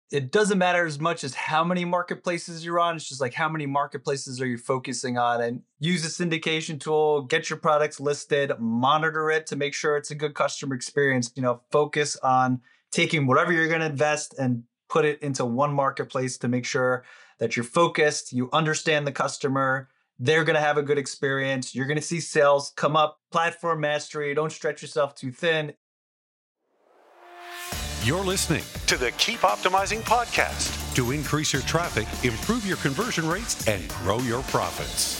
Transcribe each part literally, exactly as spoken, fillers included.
it doesn't matter as much as how many marketplaces you're on. It's just like, how many marketplaces are you focusing on? And use a syndication tool, get your products listed, monitor it to make sure it's a good customer experience. You know, focus on taking whatever you're going to invest and put it into one marketplace to make sure that you're focused, you understand the customer, they're going to have a good experience. You're going to see sales come up, platform mastery. Don't stretch yourself too thin. You're listening to the Keep Optimizing podcast to increase your traffic, improve your conversion rates, and grow your profits.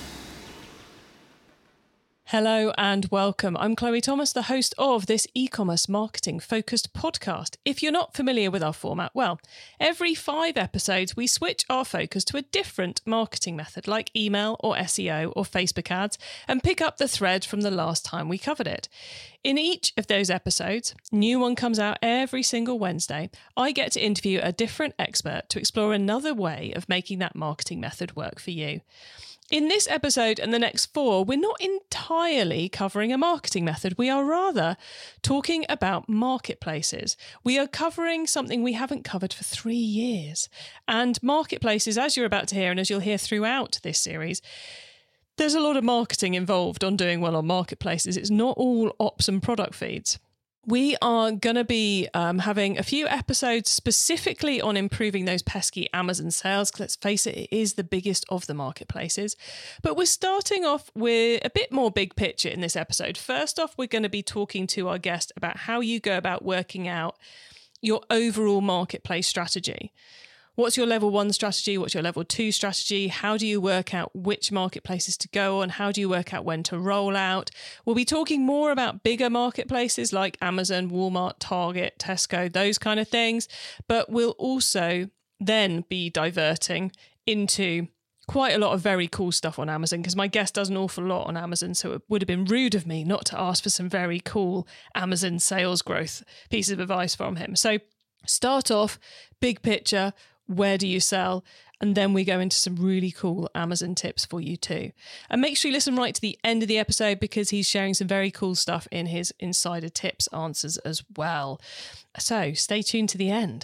Hello and welcome. I'm Chloe Thomas, the host of this e-commerce marketing focused podcast. If you're not familiar with our format, well, every five episodes we switch our focus to a different marketing method like email or S E O or Facebook ads and pick up the thread from the last time we covered it. In each of those episodes, new one comes out every single Wednesday. I get to interview a different expert to explore another way of making that marketing method work for you. In this episode and the next four, we're not entirely covering a marketing method. We are rather talking about marketplaces. We are covering something we haven't covered for three years. And marketplaces, as you're about to hear and as you'll hear throughout this series, there's a lot of marketing involved on doing well on marketplaces. It's not all ops and product feeds. We are going to be um, having a few episodes specifically on improving those pesky Amazon sales. Let's face it, it is the biggest of the marketplaces. But we're starting off with a bit more big picture in this episode. First off, we're going to be talking to our guest about how you go about working out your overall marketplace strategy. What's your level one strategy? What's your level two strategy? How do you work out which marketplaces to go on? How do you work out when to roll out? We'll be talking more about bigger marketplaces like Amazon, Walmart, Target, Tesco, those kind of things. But we'll also then be diverting into quite a lot of very cool stuff on Amazon because my guest does an awful lot on Amazon. So it would have been rude of me not to ask for some very cool Amazon sales growth pieces of advice from him. So start off, big picture. Where do you sell? And then we go into some really cool Amazon tips for you too. And make sure you listen right to the end of the episode because he's sharing some very cool stuff in his insider tips answers as well. So stay tuned to the end.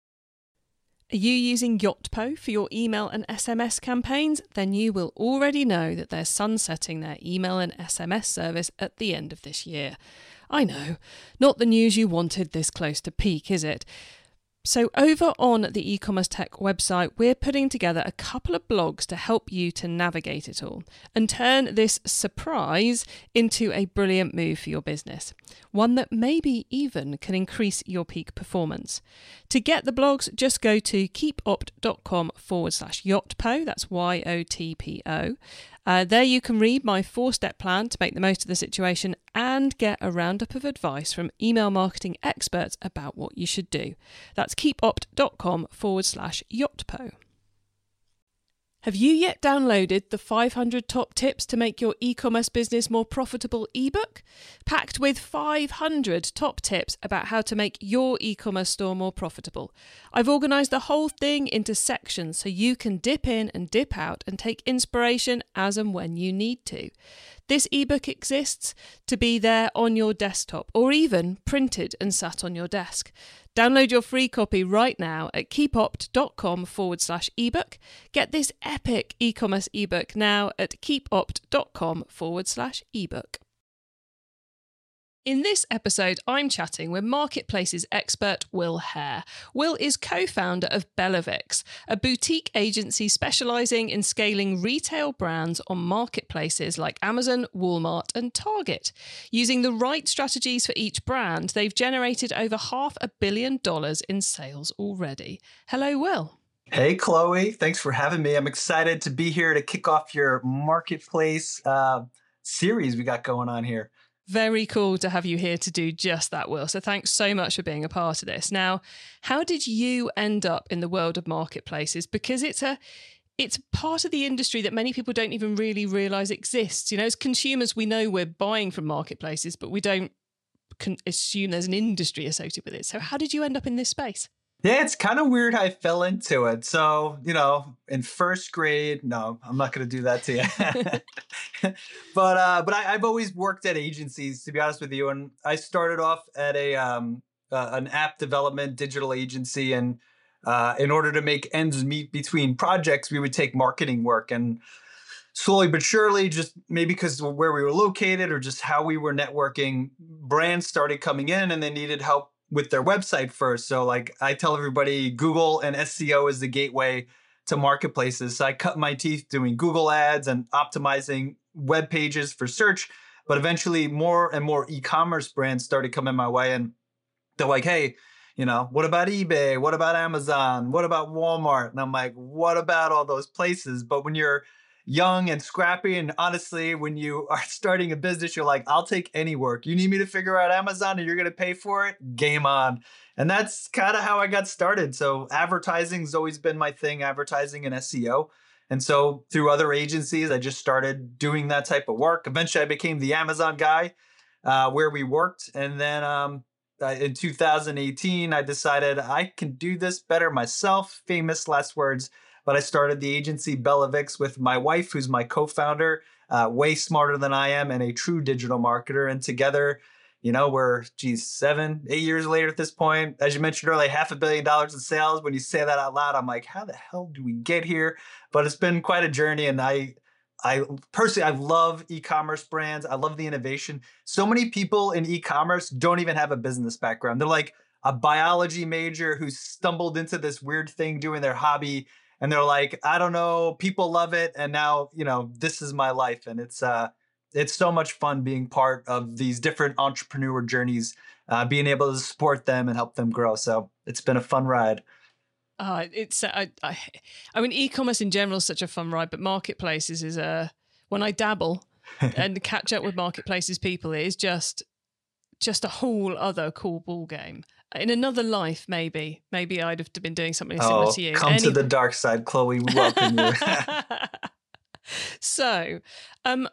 Are you using Yotpo for your email and S M S campaigns? Then you will already know that they're sunsetting their email and S M S service at the end of this year. I know, not the news you wanted this close to peak, is it? So over on the e-commerce tech website, we're putting together a couple of blogs to help you to navigate it all and turn this surprise into a brilliant move for your business. One that maybe even can increase your peak performance. To get the blogs, just go to keepopt.com forward slash Yotpo. That's Y O T P O. Uh, there you can read my four-step plan to make the most of the situation and get a roundup of advice from email marketing experts about what you should do. That's keepopt.com forward slash Yotpo. Have you yet downloaded the five hundred Top Tips to Make Your E-Commerce Business More Profitable ebook? Packed with five hundred top tips about how to make your e-commerce store more profitable. I've organised the whole thing into sections so you can dip in and dip out and take inspiration as and when you need to. This ebook exists to be there on your desktop or even printed and sat on your desk. Download your free copy right now at keepopt.com forward slash ebook. Get this epic e-commerce ebook now at keepopt.com forward slash ebook. In this episode, I'm chatting with marketplaces expert Will Hare. Will is co-founder of Bellavix, a boutique agency specialising in scaling retail brands on marketplaces like Amazon, Walmart and Target. Using the right strategies for each brand, they've generated over half a billion dollars in sales already. Hello, Will. Hey, Chloe. Thanks for having me. I'm excited to be here to kick off your marketplace uh, series we got going on here. Very cool to have you here to do just that, Will. So thanks so much for being a part of this. Now, how did you end up in the world of marketplaces? Because it's a it's part of the industry that many people don't even really realize exists. You know, as consumers, we know we're buying from marketplaces, but we don't can assume there's an industry associated with it. So how did you end up in this space? Yeah, it's kind of weird how I fell into it. So, you know, in first grade, no, I'm not going to do that to you. but uh, but I, I've always worked at agencies, to be honest with you. And I started off at a um, uh, an app development digital agency. And uh, in order to make ends meet between projects, we would take marketing work. And slowly but surely, just maybe because of where we were located or just how we were networking, brands started coming in and they needed help with their website first. So like I tell everybody, Google and S E O is the gateway to marketplaces. So I cut my teeth doing Google ads and optimizing web pages for search. But eventually more and more e-commerce brands started coming my way, and they're like, hey, you know, what about eBay? What about Amazon? What about Walmart? And I'm like, what about all those places? But when you're young and scrappy, and honestly, when you are starting a business, you're like, I'll take any work. You need me to figure out Amazon and you're going to pay for it? Game on. And that's kind of how I got started. So advertising's always been my thing, advertising and S E O. And so through other agencies, I just started doing that type of work. Eventually, I became the Amazon guy uh, where we worked. And then um, uh, in two thousand eighteen, I decided I can do this better myself. Famous last words. But I started the agency Bellavix with my wife, who's my co-founder, uh, way smarter than I am and a true digital marketer. And together, you know, we're, geez, seven, eight years later at this point. As you mentioned earlier, half a billion dollars in sales. When you say that out loud, I'm like, how the hell do we get here? But it's been quite a journey. And I, I personally, I love e-commerce brands. I love the innovation. So many people in e-commerce don't even have a business background. They're like a biology major who stumbled into this weird thing doing their hobby. And they're like, I don't know, people love it. And now, you know, this is my life. And it's uh, it's so much fun being part of these different entrepreneur journeys, uh, being able to support them and help them grow. So it's been a fun ride. Uh, it's I, I, I mean, e-commerce in general is such a fun ride, but marketplaces is a, when I dabble and catch up with marketplaces people, it is just, just a whole other cool ball game. In another life, maybe, maybe I'd have been doing something similar oh, to you. Come Any- to the dark side, Chloe. We welcome you. So, um,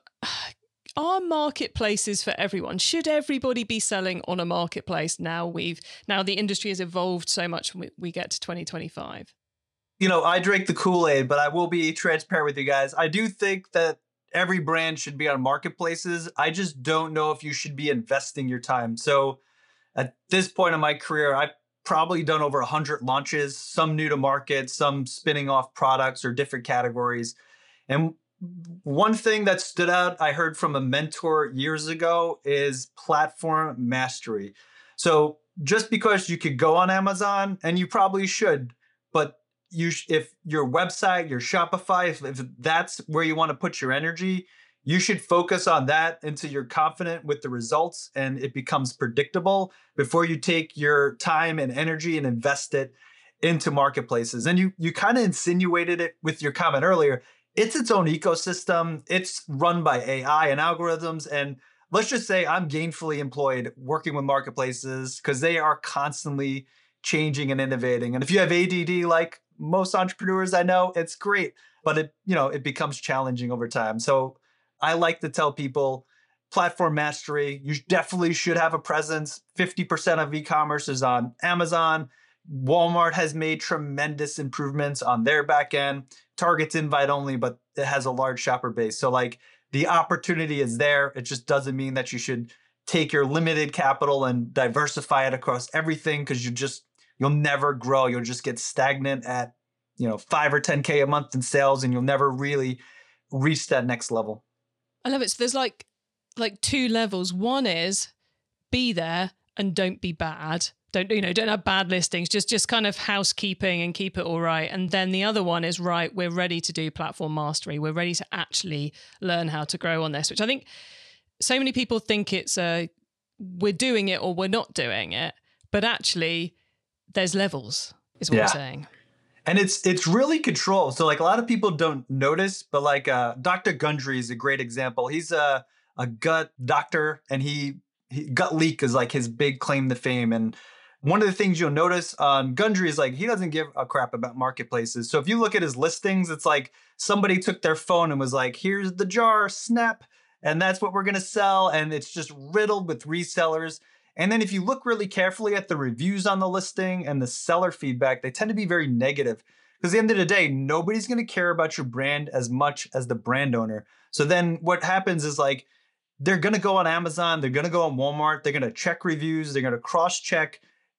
are marketplaces for everyone? Should everybody be selling on a marketplace now? We've now the industry has evolved so much. When we get to twenty twenty-five. You know, I drink the Kool-Aid, but I will be transparent with you guys. I do think that every brand should be on marketplaces. I just don't know if you should be investing your time. So at this point in my career, I've probably done over one hundred launches, some new to market, some spinning off products or different categories. And one thing that stood out, I heard from a mentor years ago, is platform mastery. So just because you could go on Amazon, and you probably should, but you sh- if your website, your Shopify, if, if that's where you want to put your energy, you should focus on that until you're confident with the results and it becomes predictable before you take your time and energy and invest it into marketplaces. And you you kind of insinuated it with your comment earlier. It's its own ecosystem. It's run by A I and algorithms. And let's just say I'm gainfully employed working with marketplaces because they are constantly changing and innovating. And if you have A D D like most entrepreneurs I know, it's great, but it, you know, it becomes challenging over time. So I like to tell people platform mastery, you definitely should have a presence. fifty percent of e-commerce is on Amazon. Walmart has made tremendous improvements on their back end. Target's invite only, but it has a large shopper base. So like the opportunity is there. It just doesn't mean that you should take your limited capital and diversify it across everything, because you just, you'll never grow. You'll just get stagnant at, you know, five or ten K a month in sales, and you'll never really reach that next level. I love it. So there's like like two levels. One is be there and don't be bad. Don't, you know, don't have bad listings, just just kind of housekeeping and keep it all right. And then the other one is, right, we're ready to do platform mastery. We're ready to actually learn how to grow on this, which I think so many people think it's a, we're doing it or we're not doing it. But actually there's levels is what yeah. I'm saying. And it's it's really controlled. So like a lot of people don't notice, but like uh, Doctor Gundry is a great example. He's a, a gut doctor, and he, he gut leak is like his big claim to fame. And one of the things you'll notice on Gundry is like he doesn't give a crap about marketplaces. So if you look at his listings, it's like somebody took their phone and was like, here's the jar, snap, and that's what we're going to sell. And it's just riddled with resellers. And then if you look really carefully at the reviews on the listing and the seller feedback, they tend to be very negative. Because at the end of the day, nobody's going to care about your brand as much as the brand owner. So then what happens is like, they're going to go on Amazon, they're going to go on Walmart, they're going to check reviews, they're going to cross-check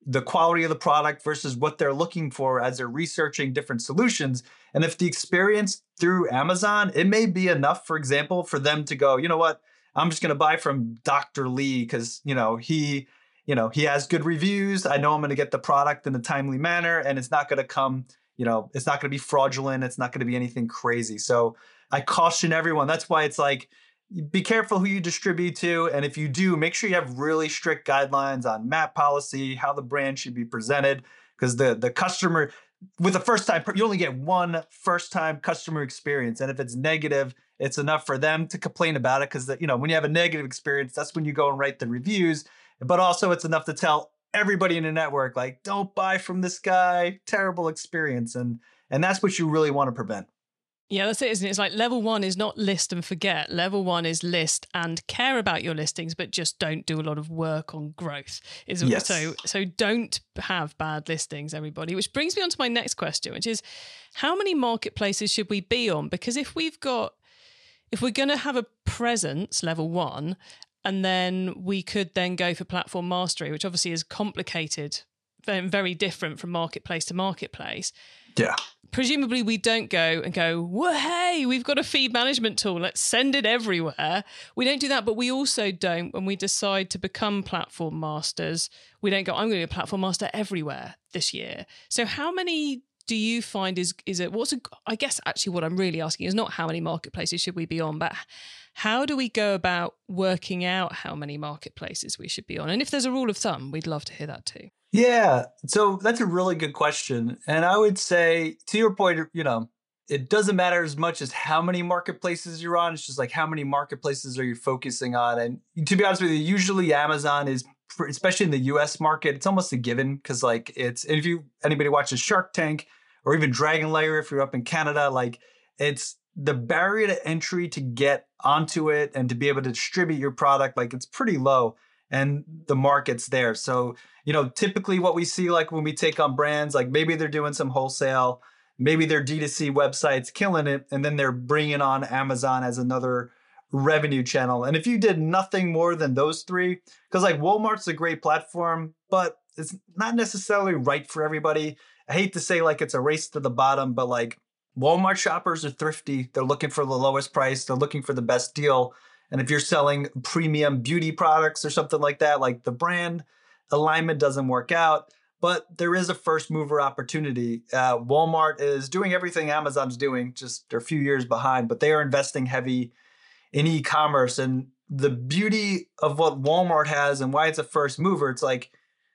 the quality of the product versus what they're looking for as they're researching different solutions. And if the experience through Amazon, it may be enough, for example, for them to go, you know what, I'm just going to buy from Doctor Lee because, you know, he, you know, he has good reviews. I know I'm going to get the product in a timely manner and it's not going to come, you know, it's not going to be fraudulent. It's not going to be anything crazy. So I caution everyone. That's why it's like, be careful who you distribute to. And if you do, make sure you have really strict guidelines on map policy, how the brand should be presented, because the, the customer with a first time, you only get one first time customer experience. And if it's negative, it's enough for them to complain about it. Because, you know, when you have a negative experience, that's when you go and write the reviews. But also it's enough to tell everybody in the network, like, don't buy from this guy, terrible experience. And, and that's what you really want to prevent. Yeah, that's it, isn't it? It's like level one is not list and forget. Level one is list and care about your listings, but just don't do a lot of work on growth. Is yes. So so don't have bad listings, everybody. Which brings me on to my next question, which is how many marketplaces should we be on? Because if we've got, if we're going to have a presence, level one, and then we could then go for platform mastery, which obviously is complicated, very, very different from marketplace to marketplace. Yeah. Presumably we don't go and go, well, hey, we've got a feed management tool. Let's send it everywhere. We don't do that. But we also don't, when we decide to become platform masters, we don't go, I'm going to be a platform master everywhere this year. So how many do you find is, is it, what's a, I guess actually what I'm really asking is not how many marketplaces should we be on, but how do we go about working out how many marketplaces we should be on? And if there's a rule of thumb, we'd love to hear that too. Yeah, so that's a really good question. And I would say, to your point, you know, it doesn't matter as much as how many marketplaces you're on. It's just like how many marketplaces are you focusing on? And to be honest with you, usually Amazon is, especially in the U S market, it's almost a given because like it's, if you, anybody watches Shark Tank or even Dragon Lair, if you're up in Canada, like it's the barrier to entry to get onto it and to be able to distribute your product, like it's pretty low. And the market's there. So, you know, typically what we see, like when we take on brands, like maybe they're doing some wholesale, maybe their D two C website's killing it, and then they're bringing on Amazon as another revenue channel. And if you did nothing more than those three, because like Walmart's a great platform, but it's not necessarily right for everybody. I hate to say like it's a race to the bottom, but like Walmart shoppers are thrifty. They're looking for the lowest price. They're looking for the best deal. And if you're selling premium beauty products or something like that, like the brand alignment doesn't work out, but there is a first mover opportunity. Uh, Walmart is doing everything Amazon's doing, just they're a few years behind, but they are investing heavy in e-commerce. And the beauty of what Walmart has and why it's a first mover, it's like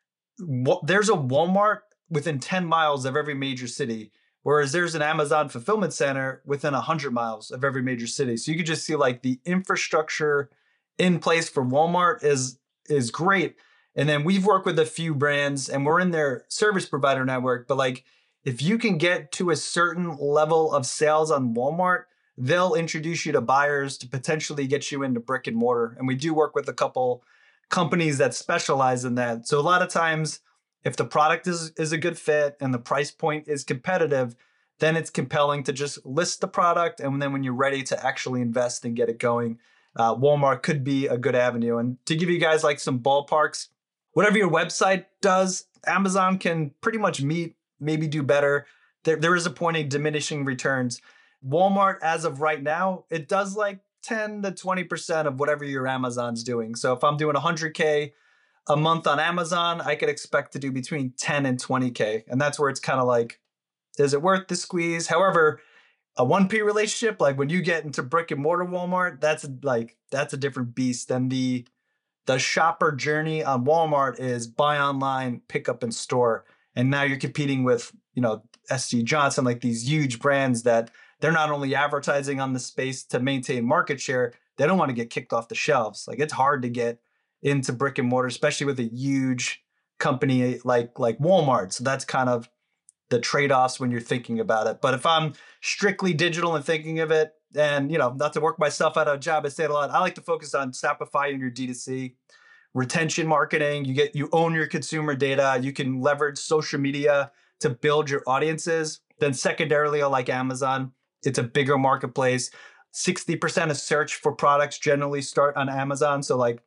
wh- there's a Walmart within ten miles of every major city. Whereas there's an Amazon fulfillment center within one hundred miles of every major city. So you could just see like the infrastructure in place for Walmart is, is great. And then we've worked with a few brands and we're in their service provider network. But like if you can get to a certain level of sales on Walmart, they'll introduce you to buyers to potentially get you into brick and mortar. And we do work with a couple companies that specialize in that. So a lot of times, if the product is, is a good fit and the price point is competitive, then it's compelling to just list the product. And then when you're ready to actually invest and get it going, uh, Walmart could be a good avenue. And to give you guys like some ballparks, whatever your website does, Amazon can pretty much meet, maybe do better. There, there is a point of diminishing returns. Walmart, as of right now, it does like ten to twenty percent of whatever your Amazon's doing. So if I'm doing one hundred K a month on Amazon, I could expect to do between ten and twenty K. And that's where it's kind of like, is it worth the squeeze? However, a one P relationship, like when you get into brick and mortar Walmart, that's like, that's a different beast. And the, the shopper journey on Walmart is buy online, pick up in store. And now you're competing with, you know, S C Johnson, like these huge brands that they're not only advertising on the space to maintain market share, they don't want to get kicked off the shelves. Like it's hard to get into brick and mortar, especially with a huge company like like Walmart. So that's kind of the trade-offs when you're thinking about it. But if I'm strictly digital and thinking of it, and you know, not to work myself out of a job, I say it a lot. I like to focus on Shopify and your D two C, retention marketing. You get you own your consumer data. You can leverage social media to build your audiences. Then secondarily, I like Amazon. It's a bigger marketplace. sixty percent of search for products generally start on Amazon. So like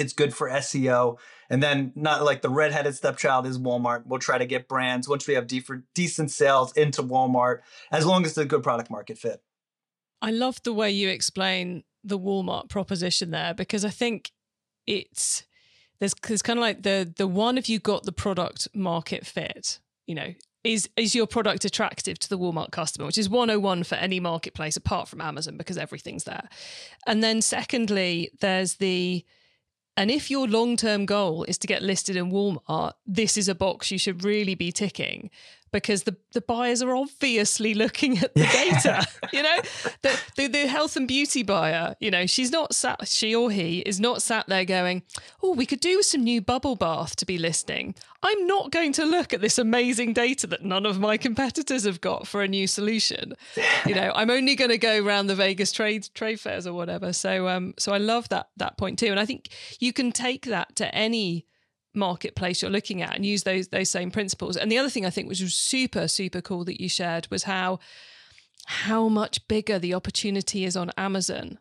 It's good for S E O. And then not like the redheaded stepchild is Walmart. We'll try to get brands once we have de- decent sales into Walmart, as long as it's a good product market fit. I love the way you explain the Walmart proposition there, because I think it's there's, there's kind of like the the one, if you got the product market fit, you know, is is your product attractive to the Walmart customer, which is one oh one for any marketplace apart from Amazon, because everything's there. And then secondly, there's the, and if your long-term goal is to get listed in Walmart, this is a box you should really be ticking, because the, the buyers are obviously looking at the data. You know, the, the the health and beauty buyer, you know, she's not sat, she or he is not sat there going, oh, we could do with some new bubble bath to be listing. I'm not going to look at this amazing data that none of my competitors have got for a new solution. You know, I'm only going to go around the Vegas trade trade fairs or whatever. So um, so I love that that point too. And I think you can take that to any marketplace you're looking at and use those those same principles. And the other thing I think which was super super cool that you shared was how how much bigger the opportunity is on Amazon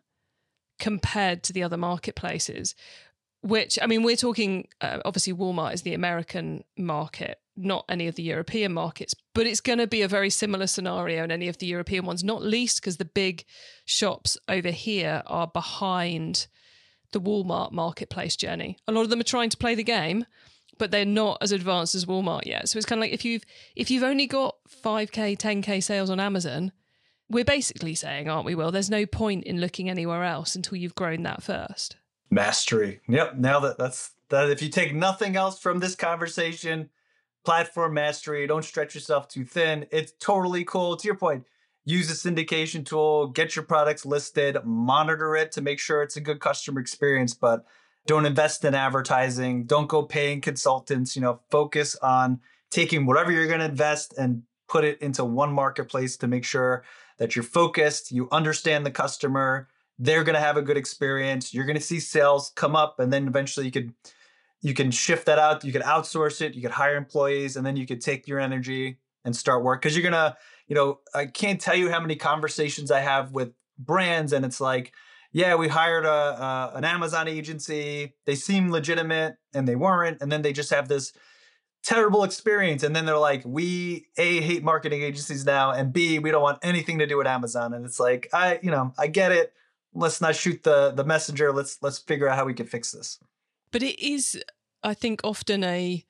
compared to the other marketplaces, which, I mean, we're talking uh, obviously Walmart is the American market, not any of the European markets, but it's going to be a very similar scenario in any of the European ones, not least because the big shops over here are behind the Walmart marketplace journey. A lot of them are trying to play the game, but they're not as advanced as Walmart yet. So it's kind of like if you've if you've only got five K, ten K sales on Amazon, we're basically saying, aren't we, Will, there's no point in looking anywhere else until you've grown that first. Mastery. Yep. Now that that's that. If you take nothing else from this conversation, platform mastery, don't stretch yourself too thin. It's totally cool. To your point, use a syndication tool, get your products listed, monitor it to make sure it's a good customer experience, but don't invest in advertising. Don't go paying consultants. You know, focus on taking whatever you're going to invest and put it into one marketplace to make sure that you're focused, you understand the customer, they're going to have a good experience. You're going to see sales come up, and then eventually you could you can shift that out. You could outsource it. You could hire employees, and then you could take your energy and start work. Because you're going to, you know, I can't tell you how many conversations I have with brands, and it's like, yeah, we hired a, a an Amazon agency. They seem legitimate, and they weren't. And then they just have this terrible experience. And then they're like, we A, hate marketing agencies now, and B, we don't want anything to do with Amazon. And it's like, I, you know, I get it. Let's not shoot the the messenger. Let's let's figure out how we can fix this. But it is, I think, often a,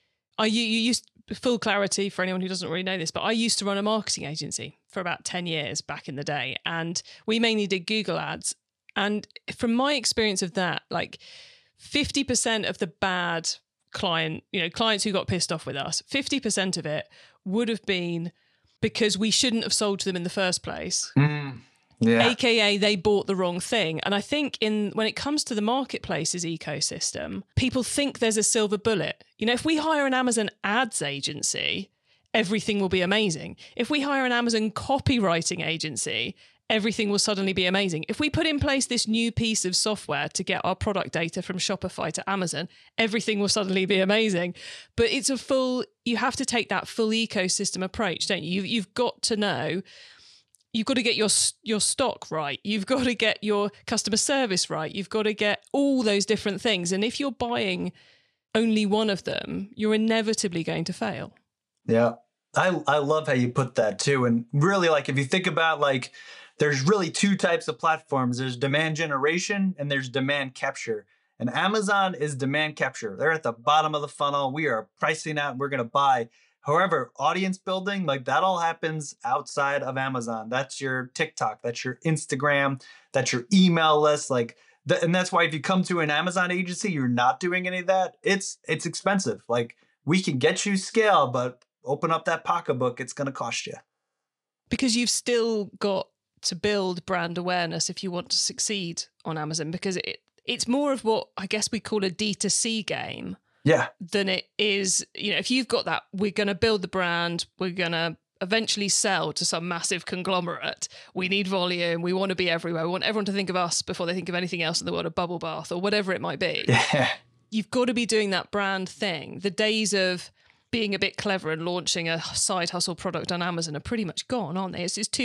I you, you used, full clarity for anyone who doesn't really know this, but I used to run a marketing agency for about ten years back in the day. And we mainly did Google ads. And from my experience of that, like fifty percent of the bad client, you know, clients who got pissed off with us, fifty percent of it would have been because we shouldn't have sold to them in the first place. Mm, yeah. A K A they bought the wrong thing. And I think in when it comes to the marketplaces ecosystem, people think there's a silver bullet. You know, if we hire an Amazon ads agency, everything will be amazing. If we hire an Amazon copywriting agency, everything will suddenly be amazing. If we put in place this new piece of software to get our product data from Shopify to Amazon, everything will suddenly be amazing. But it's a full, you have to take that full ecosystem approach, don't you? You've, you've got to know, you've got to get your your stock right. You've got to get your customer service right. You've got to get all those different things. And if you're buying only one of them, you're inevitably going to fail. Yeah. I, I love how you put that too. And really, like, if you think about, like, there's really two types of platforms. There's demand generation and there's demand capture. And Amazon is demand capture. They're at the bottom of the funnel. We are pricing out, we're going to buy. However, audience building, like, that all happens outside of Amazon. That's your TikTok, that's your Instagram, that's your email list. Like, the, and that's why if you come to an Amazon agency, you're not doing any of that. It's it's expensive. Like, we can get you scale, but open up that pocketbook, it's going to cost you. Because you've still got to build brand awareness if you want to succeed on Amazon, because it it's more of what I guess we call a D two C game. Yeah. Than it is, you know, if you've got that, we're going to build the brand, we're going to eventually sell to some massive conglomerate. We need volume. We want to be everywhere. We want everyone to think of us before they think of anything else in the world, a bubble bath or whatever it might be. Yeah. You've got to be doing that brand thing. The days of being a bit clever and launching a side hustle product on Amazon are pretty much gone, aren't they? It's, it's too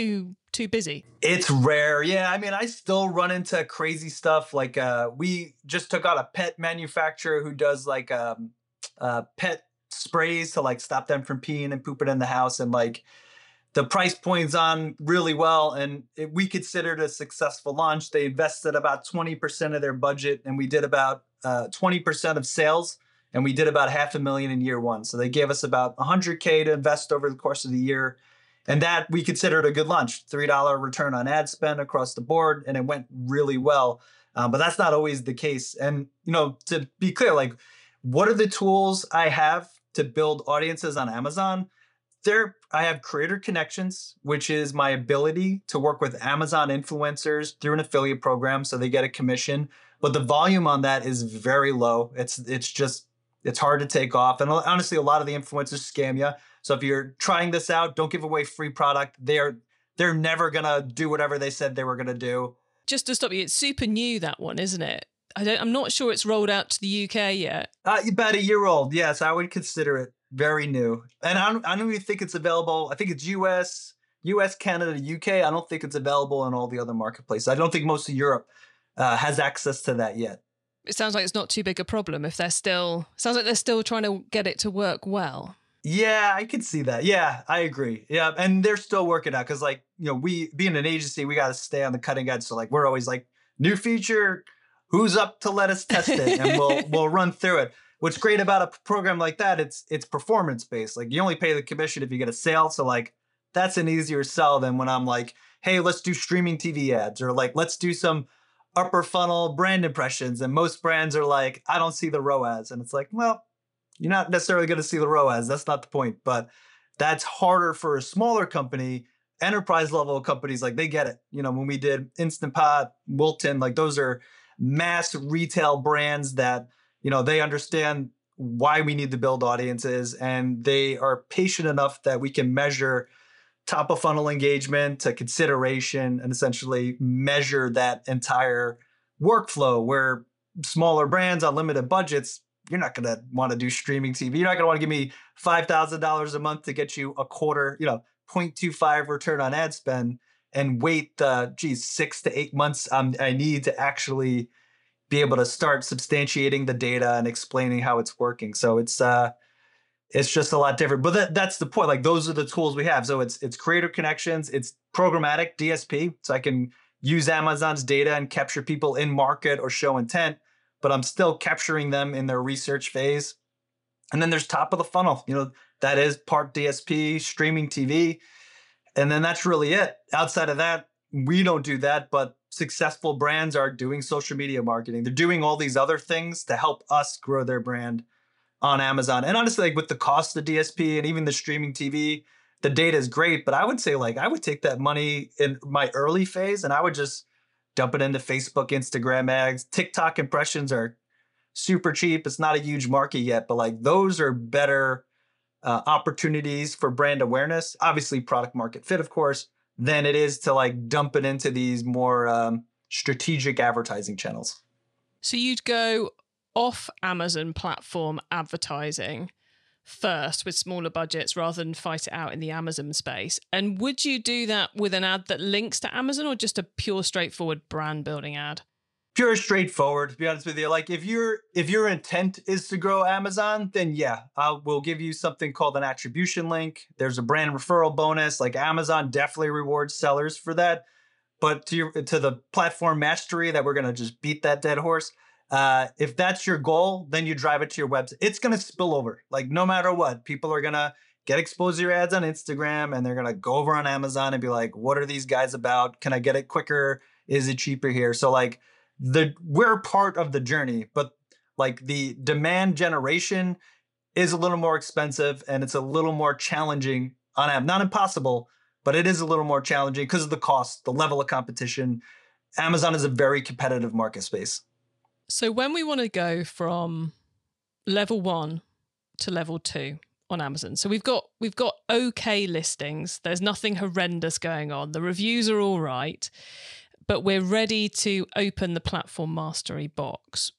too busy? It's rare. Yeah. I mean, I still run into crazy stuff. Like uh, we just took out a pet manufacturer who does like um, uh, pet sprays to like stop them from peeing and pooping in the house. And like the price point's on really well. And it, we considered a successful launch. They invested about twenty percent of their budget and we did about uh, twenty percent of sales. And we did about half a million in year one. So they gave us about one hundred K to invest over the course of the year. And that we considered a good launch, three dollars return on ad spend across the board. And it went really well. Um, but that's not always the case. And, you know, to be clear, like, what are the tools I have to build audiences on Amazon? There, I have creator connections, which is my ability to work with Amazon influencers through an affiliate program so they get a commission. But the volume on that is very low. It's it's just, it's hard to take off. And honestly, a lot of the influencers scam you. So if you're trying this out, don't give away free product. They're they're never going to do whatever they said they were going to do. Just to stop you, it's super new, that one, isn't it? I don't, I'm not sure it's rolled out to the U K yet. Uh, about a year old. Yes, I would consider it very new. And I don't, I don't even think it's available. I think it's U S, U S, Canada, U K. I don't think it's available in all the other marketplaces. I don't think most of Europe uh, has access to that yet. It sounds like it's not too big a problem if they're still, sounds like they're still trying to get it to work well. Yeah, I can see that. Yeah, I agree. Yeah, and they're still working out because, like, you know, we being an agency, we got to stay on the cutting edge. So, like, we're always like, new feature, who's up to let us test it, and we'll we'll run through it. What's great about a program like that, it's it's performance based. Like, you only pay the commission if you get a sale. So, like, that's an easier sell than when I'm like, hey, let's do streaming T V ads, or like, let's do some upper funnel brand impressions. And most brands are like, I don't see the R O A S, and it's like, well, you're not necessarily going to see the R O A S. That's not the point. But that's harder for a smaller company. Enterprise level companies, like, they get it. You know, when we did Instant Pot, Wilton, like, those are mass retail brands that, you know, they understand why we need to build audiences, and they are patient enough that we can measure top of funnel engagement to consideration and essentially measure that entire workflow. Where smaller brands on limited budgets, you're not going to want to do streaming T V. You're not going to want to give me five thousand dollars a month to get you a quarter, you know, zero point two five return on ad spend and wait, uh, geez, six to eight months um, I need to actually be able to start substantiating the data and explaining how it's working. So it's uh, it's just a lot different. But that, that's the point. Like, those are the tools we have. So it's it's creator connections, it's programmatic D S P. So I can use Amazon's data and capture people in market or show intent, but I'm still capturing them in their research phase. And then there's top of the funnel, you know, that is part D S P, streaming T V. And then that's really it. Outside of that, we don't do that, but successful brands are doing social media marketing. They're doing all these other things to help us grow their brand on Amazon. And honestly, like, with the cost of D S P and even the streaming T V, the data is great, but I would say, like, I would take that money in my early phase and I would just dump it into Facebook, Instagram ads. TikTok impressions are super cheap. It's not a huge market yet, but like, those are better uh, opportunities for brand awareness. Obviously, product market fit, of course, than it is to like dump it into these more um, strategic advertising channels. So you'd go off Amazon platform advertising first with smaller budgets rather than fight it out in the Amazon space. And would you do that with an ad that links to Amazon or just a pure straightforward brand building ad? Pure straightforward, to be honest with you. Like, if your if your intent is to grow Amazon, then yeah, I will give you something called an attribution link. There's a brand referral bonus. Like, Amazon definitely rewards sellers for that. But to your, to the platform mastery that we're going to just beat that dead horse. Uh, if that's your goal, then you drive it to your website. It's going to spill over. Like, no matter what, people are going to get exposed to your ads on Instagram, and they're going to go over on Amazon and be like, what are these guys about? Can I get it quicker? Is it cheaper here? So like, the we're part of the journey, but like, the demand generation is a little more expensive and it's a little more challenging on app. Not impossible, but it is a little more challenging because of the cost, the level of competition. Amazon is a very competitive market space. So when we want to go from level one to level two on Amazon, so we've got we've got okay listings. There's nothing horrendous going on. The reviews are all right, but we're ready to open the platform mastery box.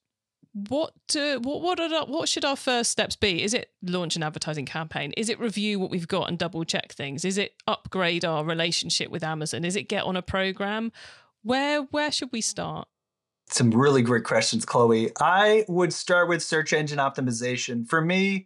What uh, what what, are the, what should our first steps be? Is it launch an advertising campaign? Is it review what we've got and double check things? Is it upgrade our relationship with Amazon? Is it get on a program? Where where should we start? Some really great questions, Chloe. I would start with search engine optimization. For me,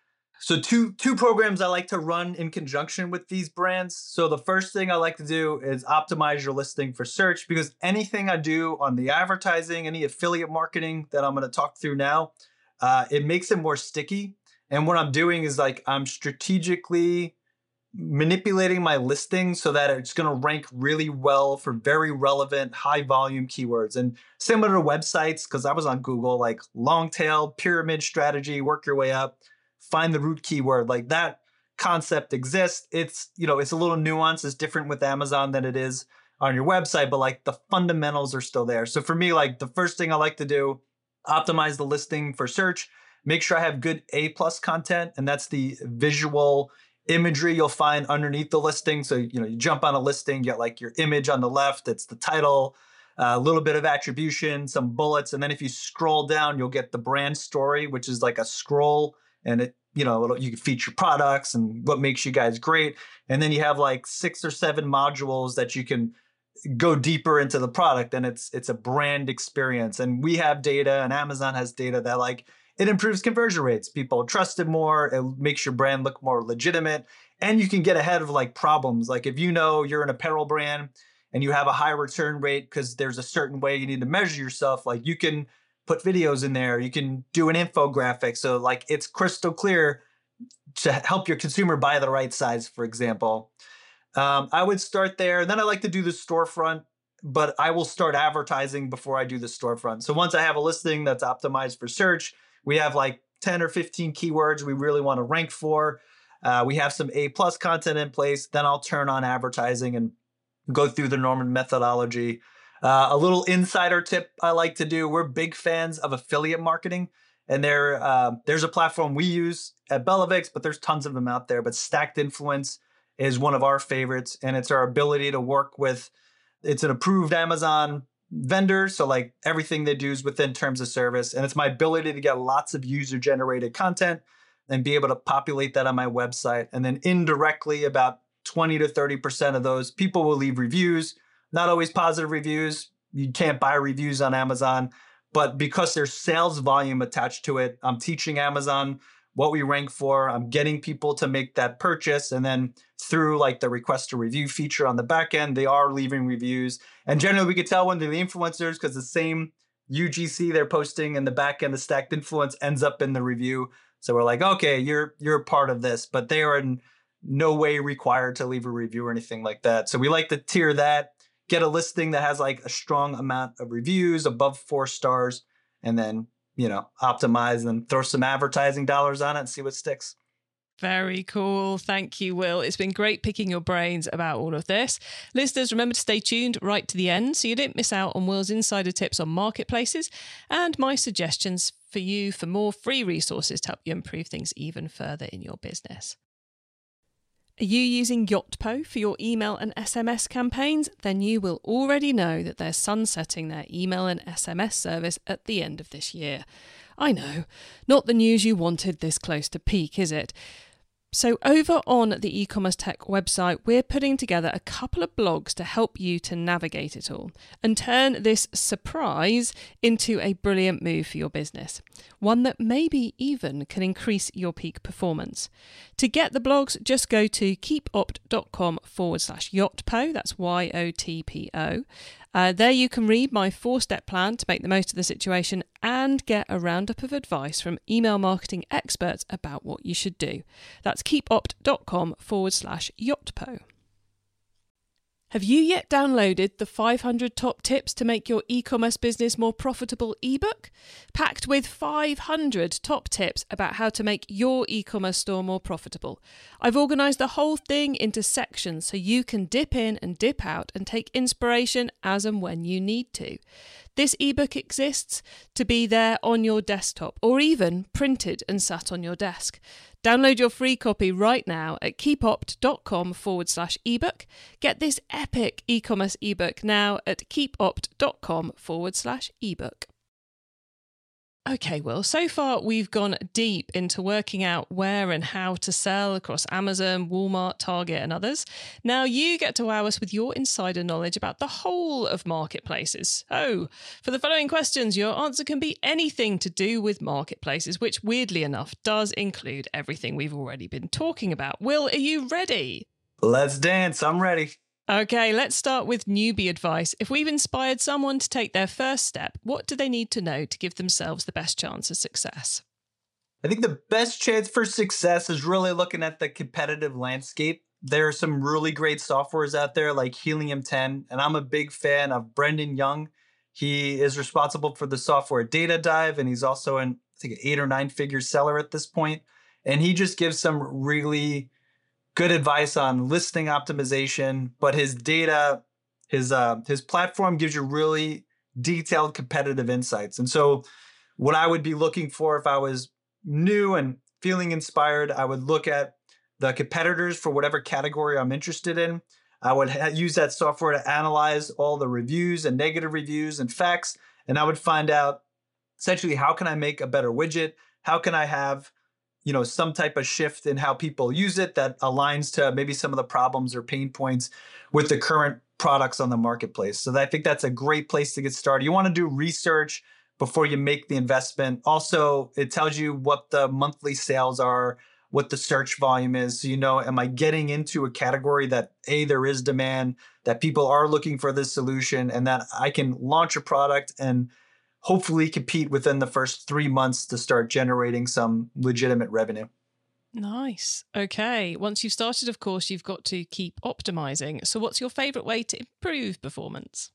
so two two programs I like to run in conjunction with these brands. So the first thing I like to do is optimize your listing for search, because anything I do on the advertising, any affiliate marketing that I'm going to talk through now, uh, it makes it more sticky. And what I'm doing is like I'm strategically manipulating my listing so that it's going to rank really well for very relevant, high volume keywords. And similar to websites, because I was on Google, like long tail, pyramid strategy, work your way up. Find the root keyword. Like that concept exists. It's, you know, it's a little nuanced. It's different with Amazon than it is on your website, but like the fundamentals are still there. So for me, like the first thing I like to do, optimize the listing for search, make sure I have good A plus content. And that's the visual imagery you'll find underneath the listing. So, you know, you jump on a listing, you get like your image on the left. It's the title, a little bit of attribution, some bullets. And then if you scroll down, you'll get the brand story, which is like a scroll. And it, you know, you can feature products and what makes you guys great. And then you have like six or seven modules that you can go deeper into the product. And it's it's a brand experience. And we have data, and Amazon has data that like it improves conversion rates. People trust it more. It makes your brand look more legitimate. And you can get ahead of like problems. Like if you know you're an apparel brand and you have a high return rate because there's a certain way you need to measure yourself, like you can put videos in there. You can do an infographic. So like it's crystal clear to help your consumer buy the right size, for example. Um, I would start there. Then I like to do the storefront, but I will start advertising before I do the storefront. So once I have a listing that's optimized for search, we have like ten or fifteen keywords we really want to rank for. Uh, we have some A plus content in place. Then I'll turn on advertising and go through the normal methodology. Uh, a little insider tip I like to do. We're big fans of affiliate marketing, and there uh, there's a platform we use at Bellavix, but there's tons of them out there. But Stacked Influence is one of our favorites, and it's our ability to work with, it's an approved Amazon vendor. So like everything they do is within terms of service. And it's my ability to get lots of user generated content and be able to populate that on my website. And then indirectly about twenty to thirty percent of those people will leave reviews. Not always positive reviews. You can't buy reviews on Amazon, but because there's sales volume attached to it, I'm teaching Amazon what we rank for. I'm getting people to make that purchase. And then through like the request to review feature on the back end, they are leaving reviews. And generally we could tell when they're the influencers because the same U G C they're posting in the back end, the Stacked Influence ends up in the review. So we're like, okay, you're you're part of this, but they are in no way required to leave a review or anything like that. So we like to tier that. Get a listing that has like a strong amount of reviews above four stars, and then, you know, optimize and throw some advertising dollars on it and see what sticks. Very cool. Thank you, Will. It's been great picking your brains about all of this. Listeners, remember to stay tuned right to the end so you don't miss out on Will's insider tips on marketplaces and my suggestions for you for more free resources to help you improve things even further in your business. Are you using Yotpo for your email and S M S campaigns? Then you will already know that they're sunsetting their email and S M S service at the end of this year. I know, not the news you wanted this close to peak, is it? So over on the e-commerce tech website, we're putting together a couple of blogs to help you to navigate it all and turn this surprise into a brilliant move for your business. One that maybe even can increase your peak performance. To get the blogs, just go to keepopt.com forward slash Yotpo. That's Y O T P O. Uh, there you can read my four-step plan to make the most of the situation and get a roundup of advice from email marketing experts about what you should do. That's keepopt.com forward slash Yotpo. Have you yet downloaded the five hundred Top Tips to Make Your E-Commerce Business More Profitable ebook? Packed with five hundred top tips about how to make your e-commerce store more profitable. I've organised the whole thing into sections so you can dip in and dip out and take inspiration as and when you need to. This ebook exists to be there on your desktop or even printed and sat on your desk. Download your free copy right now at keepopt.com forward slash ebook. Get this epic e-commerce ebook now at keepopt.com forward slash ebook. Okay, well, so far we've gone deep into working out where and how to sell across Amazon, Walmart, Target, and others. Now you get to wow us with your insider knowledge about the whole of marketplaces. Oh, for the following questions, your answer can be anything to do with marketplaces, which weirdly enough does include everything we've already been talking about. Will, are you ready? Let's dance. I'm ready. Okay, let's start with newbie advice. If we've inspired someone to take their first step, what do they need to know to give themselves the best chance of success? I think the best chance for success is really looking at the competitive landscape. There are some really great softwares out there like Helium ten, and I'm a big fan of Brendan Young. He is responsible for the software Data Dive, and he's also an, I think, an eight or nine figure seller at this point. And he just gives some really good advice on listing optimization, but his data, his uh, his platform gives you really detailed competitive insights. And so what I would be looking for if I was new and feeling inspired, I would look at the competitors for whatever category I'm interested in. I would ha- use that software to analyze all the reviews and negative reviews and facts, and I would find out essentially how can I make a better widget? How can I have you know, some type of shift in how people use it that aligns to maybe some of the problems or pain points with the current products on the marketplace. So I think that's a great place to get started. You want to do research before you make the investment. Also, it tells you what the monthly sales are, what the search volume is. So you know, am I getting into a category that A, there is demand, that people are looking for this solution, and that I can launch a product and hopefully compete within the first three months to start generating some legitimate revenue. Nice. Okay. Once you've started, of course, you've got to keep optimizing. So what's your favorite way to improve performance?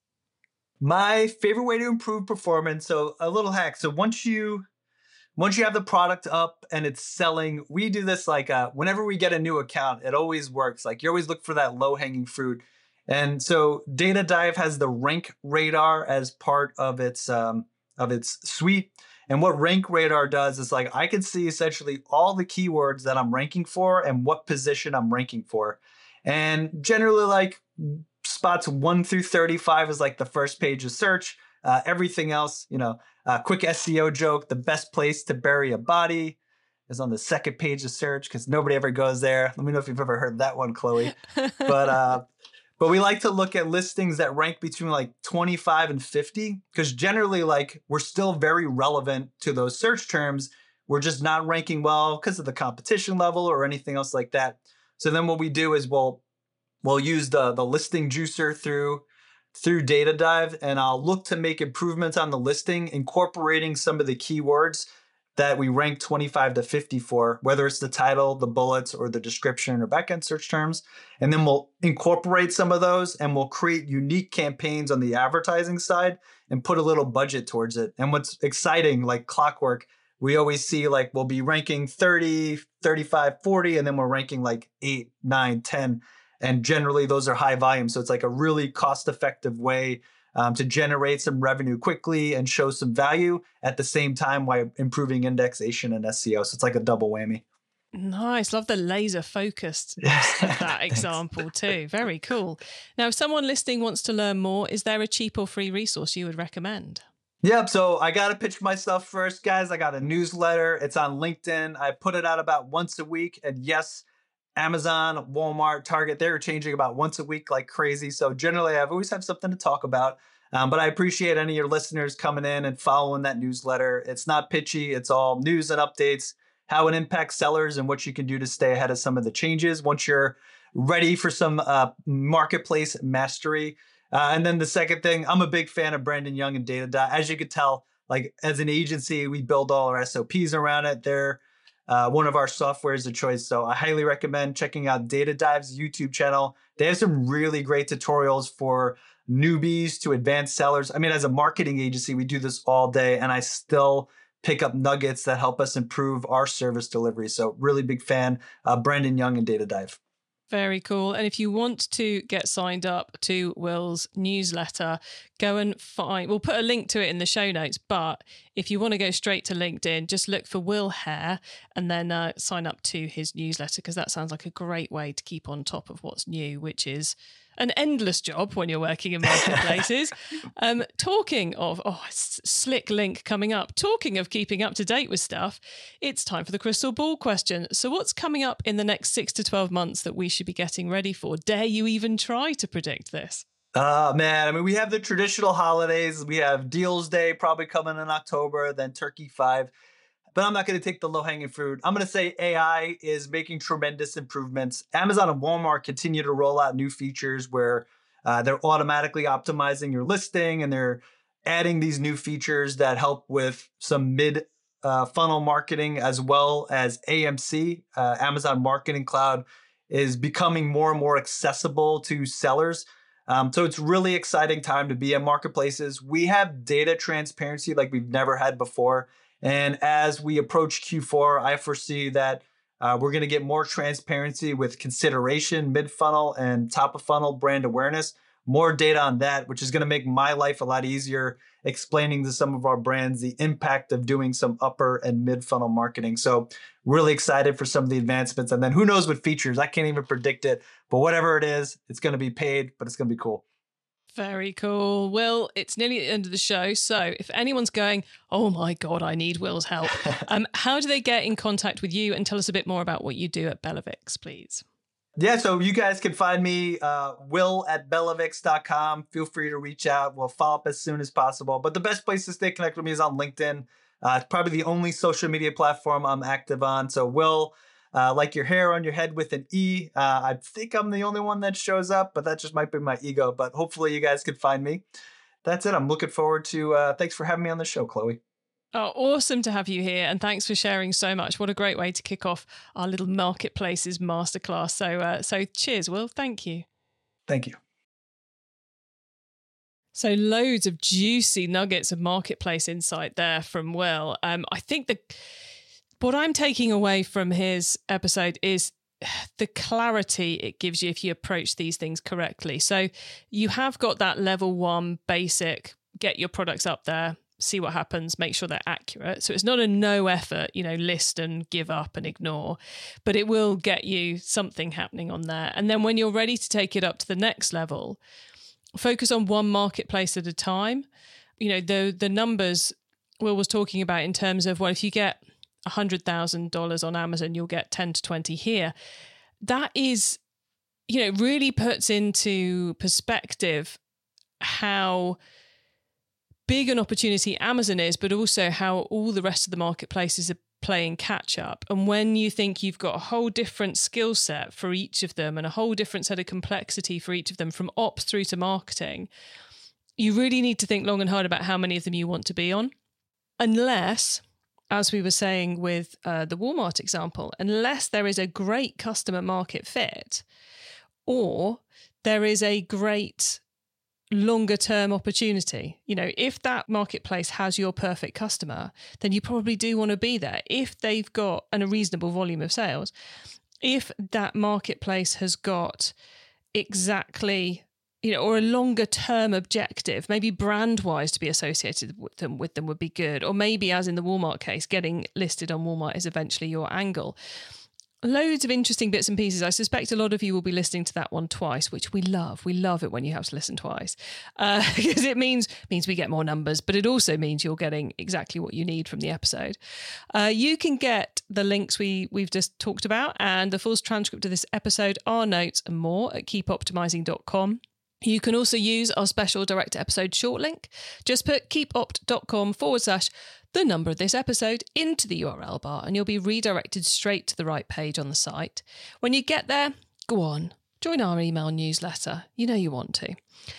My favorite way to improve performance, so a little hack. So once you once you have the product up and it's selling, we do this like uh, whenever we get a new account, it always works. Like you always look for that low-hanging fruit. And so Data Dive has the Rank Radar as part of its um, of its suite. And what Rank Radar does is like I can see essentially all the keywords that I'm ranking for and what position I'm ranking for. And generally like spots one through thirty-five is like the first page of search. Uh, everything else, you know, uh, quick S E O joke, the best place to bury a body is on the second page of search because nobody ever goes there. Let me know if you've ever heard that one, Chloe. But uh, But we like to look at listings that rank between like twenty-five and fifty, because generally like we're still very relevant to those search terms. We're just not ranking well because of the competition level or anything else like that. So then what we do is we'll we'll use the, the listing juicer through through Data Dive, and I'll look to make improvements on the listing, incorporating some of the keywords that we rank twenty-five to fifty for, whether it's the title, the bullets, or the description or backend search terms. And then we'll incorporate some of those and we'll create unique campaigns on the advertising side and put a little budget towards it. And what's exciting, like clockwork, we always see like we'll be ranking thirty, thirty-five, forty, and then we're ranking like eight, nine, ten. And generally those are high volume. So it's like a really cost-effective way Um, to generate some revenue quickly and show some value at the same time while improving indexation and S E O. So it's like a double whammy. Nice. Love the laser focused of that example too. Very cool. Now, if someone listening wants to learn more, is there a cheap or free resource you would recommend? Yep. So I got to pitch myself first, guys. I got a newsletter. It's on LinkedIn. I put it out about once a week. And yes, Amazon, Walmart, Target, they're changing about once a week like crazy. So generally, I've always have something to talk about. Um, but I appreciate any of your listeners coming in and following that newsletter. It's not pitchy. It's all news and updates, how it impacts sellers and what you can do to stay ahead of some of the changes once you're ready for some uh, marketplace mastery. Uh, and then the second thing, I'm a big fan of Brendan Young and Data Dive. As you could tell, like as an agency, we build all our S O Ps around it. They're Uh, one of our softwares of choice. So I highly recommend checking out Data Dive's YouTube channel. They have some really great tutorials for newbies to advanced sellers. I mean, as a marketing agency, we do this all day and I still pick up nuggets that help us improve our service delivery. So really big fan, uh, Brendan Young and Data Dive. Very cool. And if you want to get signed up to Will's newsletter, go and find, we'll put a link to it in the show notes. But if you want to go straight to LinkedIn, just look for Will Hare and then uh, sign up to his newsletter, because that sounds like a great way to keep on top of what's new, which is an endless job when you're working in marketplaces. um, talking of, oh, slick link coming up. Talking of keeping up to date with stuff, it's time for the crystal ball question. So what's coming up in the next six to twelve months that we should be getting ready for? Dare you even try to predict this? Oh, man. I mean, we have the traditional holidays. We have Deals Day probably coming in October, then Turkey five. But I'm not going to take the low-hanging fruit. I'm going to say A I is making tremendous improvements. Amazon and Walmart continue to roll out new features where uh, they're automatically optimizing your listing, and they're adding these new features that help with some mid-funnel uh, marketing, as well as A M C, uh, Amazon Marketing Cloud, is becoming more and more accessible to sellers. Um, so it's really exciting time to be in marketplaces. We have data transparency like we've never had before. And as we approach Q four, I foresee that uh, we're going to get more transparency with consideration, mid-funnel, and top-of-funnel brand awareness. More data on that, which is going to make my life a lot easier explaining to some of our brands the impact of doing some upper and mid-funnel marketing. So really excited for some of the advancements. And then who knows what features? I can't even predict it. But whatever it is, it's going to be paid, but it's going to be cool. Very cool. Will, it's nearly at the end of the show. So if anyone's going, oh my God, I need Will's help, um, how do they get in contact with you? And tell us a bit more about what you do at Bellavix, please. Yeah, so you guys can find me, uh, will at bellavix dot com. Feel free to reach out. We'll follow up as soon as possible. But the best place to stay connected with me is on LinkedIn. Uh, it's probably the only social media platform I'm active on. So Will, Uh, like your hair on your head with an E. Uh, I think I'm the only one that shows up, but that just might be my ego. But hopefully you guys can find me. That's it. I'm looking forward to, uh, thanks for having me on the show, Chloe. Oh, awesome to have you here. And thanks for sharing so much. What a great way to kick off our little marketplaces masterclass. So, uh, so cheers, Will. Thank you. Thank you. So loads of juicy nuggets of marketplace insight there from Will. Um, I think the... What I'm taking away from his episode is the clarity it gives you if you approach these things correctly. So you have got that level one basic, get your products up there, see what happens, make sure they're accurate. So it's not a no effort, you know, list and give up and ignore, but it will get you something happening on there. And then when you're ready to take it up to the next level, focus on one marketplace at a time. You know, the the numbers Will was talking about in terms of, well, if you get one hundred thousand dollars on Amazon, you'll get ten to twenty here. That is, you know, really puts into perspective how big an opportunity Amazon is, but also how all the rest of the marketplaces are playing catch up. And when you think you've got a whole different skill set for each of them and a whole different set of complexity for each of them, from ops through to marketing, you really need to think long and hard about how many of them you want to be on. Unless, as we were saying with uh, the Walmart example, unless there is a great customer market fit, or there is a great longer term opportunity. You know, if that marketplace has your perfect customer, then you probably do want to be there. If they've got an, a reasonable volume of sales, if that marketplace has got exactly, you know, or a longer term objective, maybe brand wise to be associated with them, with them would be good. Or maybe, as in the Walmart case, getting listed on Walmart is eventually your angle. Loads of interesting bits and pieces. I suspect a lot of you will be listening to that one twice, which we love. We love it when you have to listen twice, uh, because it means means we get more numbers, but it also means you're getting exactly what you need from the episode. Uh, you can get the links we, we've just talked about and the full transcript of this episode, our notes and more at keep optimizing dot com. You can also use our special direct episode short link. Just put keepopt.com forward slash the number of this episode into the U R L bar and you'll be redirected straight to the right page on the site. When you get there, go on, join our email newsletter. You know you want to.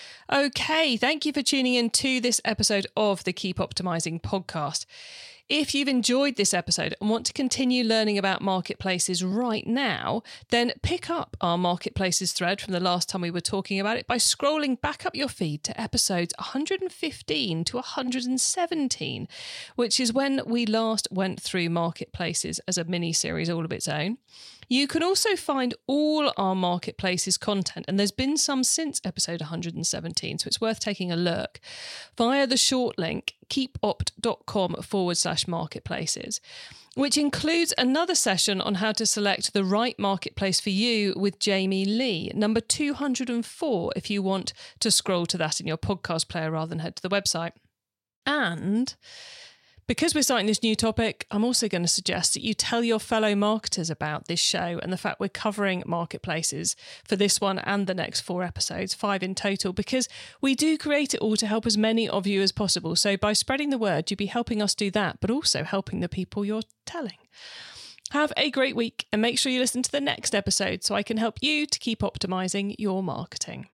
Okay, thank you for tuning in to this episode of the Keep Optimizing podcast. If you've enjoyed this episode and want to continue learning about marketplaces right now, then pick up our marketplaces thread from the last time we were talking about it by scrolling back up your feed to episodes one hundred fifteen to one hundred seventeen, which is when we last went through marketplaces as a mini-series all of its own. You can also find all our marketplaces content, and there's been some since episode one hundred seventeen, so it's worth taking a look, via the short link keepopt.com forward slash marketplaces, which includes another session on how to select the right marketplace for you with Jamie Lee, number two hundred four, if you want to scroll to that in your podcast player rather than head to the website. And because we're starting this new topic, I'm also going to suggest that you tell your fellow marketers about this show and the fact we're covering marketplaces for this one and the next four episodes, five in total, because we do create it all to help as many of you as possible. So by spreading the word, you'll be helping us do that, but also helping the people you're telling. Have a great week and make sure you listen to the next episode so I can help you to keep optimizing your marketing.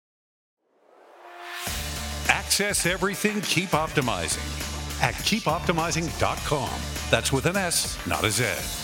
Access everything Keep Optimizing at keep optimizing dot com. That's with an S, not a Z.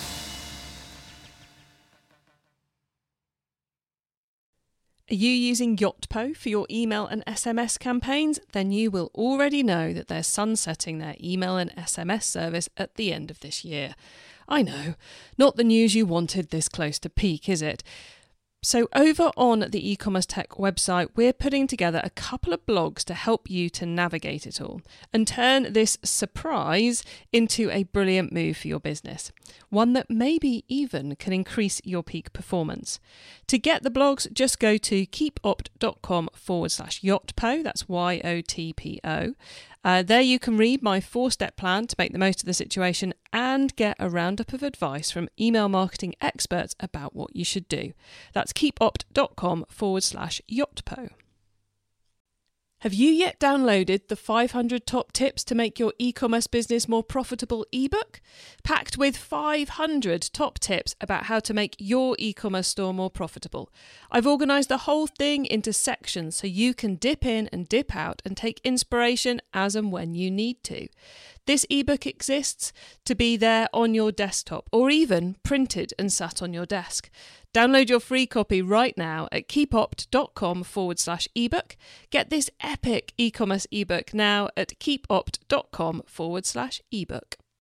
Are you using Yotpo for your email and S M S campaigns? Then you will already know that they're sunsetting their email and S M S service at the end of this year. I know, not the news you wanted this close to peak, is it? So over on the e-commerce tech website, we're putting together a couple of blogs to help you to navigate it all and turn this surprise into a brilliant move for your business. One that maybe even can increase your peak performance. To get the blogs, just go to keepopt.com forward slash Yotpo. That's Y O T P O. Uh, there you can read my four-step plan to make the most of the situation and get a roundup of advice from email marketing experts about what you should do. That's keepopt.com forward slash Yotpo. Have you yet downloaded the five hundred Top Tips to Make Your E-Commerce Business More Profitable ebook? Packed with five hundred top tips about how to make your e-commerce store more profitable. I've organised the whole thing into sections so you can dip in and dip out and take inspiration as and when you need to. This ebook exists to be there on your desktop or even printed and sat on your desk. Download your free copy right now at keepopt.com forward slash ebook. Get this epic e-commerce ebook now at keepopt.com forward slash ebook.